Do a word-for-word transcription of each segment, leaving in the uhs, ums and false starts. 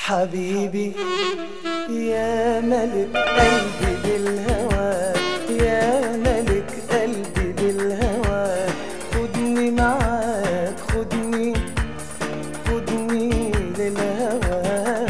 حبيبي يا ملك قلبي بالهوى، يا ملك قلبي بالهوى، خدني معاك خدني خدني للهوى،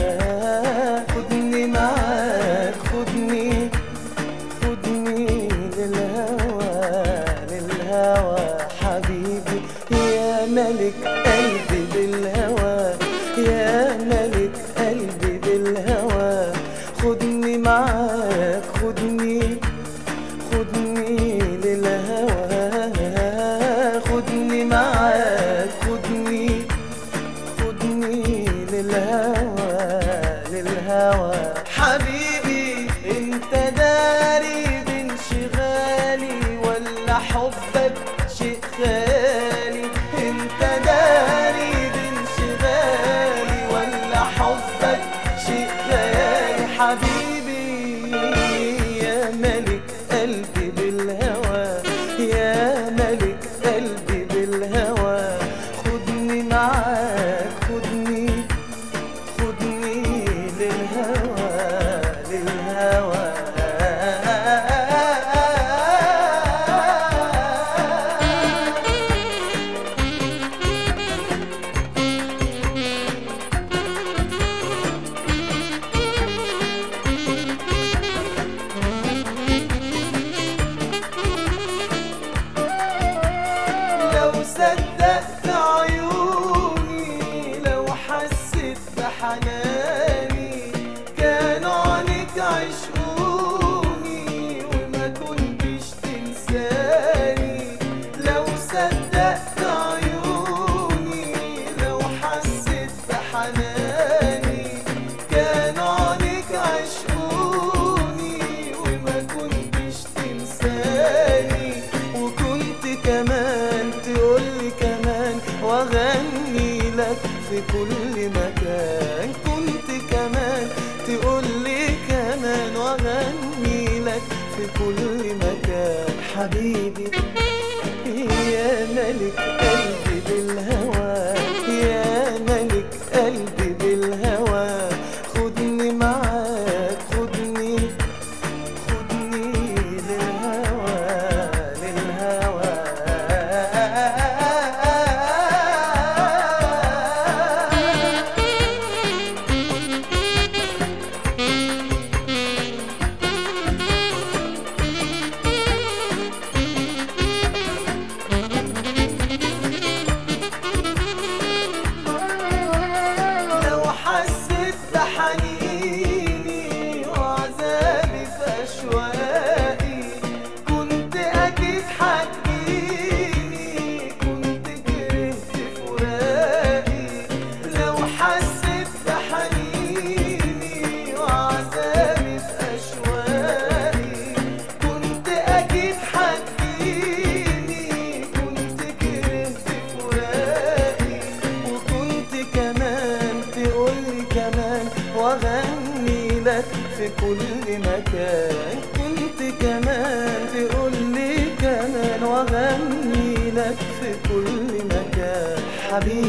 خدني معاك خدني خدني للهوى للهوى. حبيبي يا ملك قلبي بالهوى، يا ملك قلبي بالهوى، خدني معاك خدني خدني للهوى، خدني معاك خدني خدني للهوى للهوى. حبيبي انت داري بانشغالي ولا حبك شيء خالي، انت داري بانشغالي ولا حبك شيء خالي. حبيبي يا ملك قلبي بالهوى، يا ملك قلبي بالهوى، خدني معاك خدني خدني للهوى للهوى. لو صدقت عيوني، لو حسيت بحناني، كانوا عليك عشقوني وما كنتش تنساني. لو صدقت عيوني، لو حسيت بحناني، كانوا عليك عشقوني وما كنتش تنساني. وكنت كمان تقولي كمان واغني لك في كل مكان، كنت كمان تقولي كمان واغني لك في كل مكان. حبيبي يا ملك قلبي بالهوى، يا ملك قلبي بالهوى، خدني معاك خدني خدني للهوى للهوى. لو حسيت بحنيني وعذابي في أشواقي، كنت أكيد حتجيني، كنت كرهت فراقي. لو حسيت بحنيني وعذابي في أشواقي، كنت أكيد حتجيني، كنت كرهت فراقي. وكنت كمان تقولي كمان واغني لك في كل مكان، كنت كمان تقولي كمان واغني لك في كل مكان. حبيبي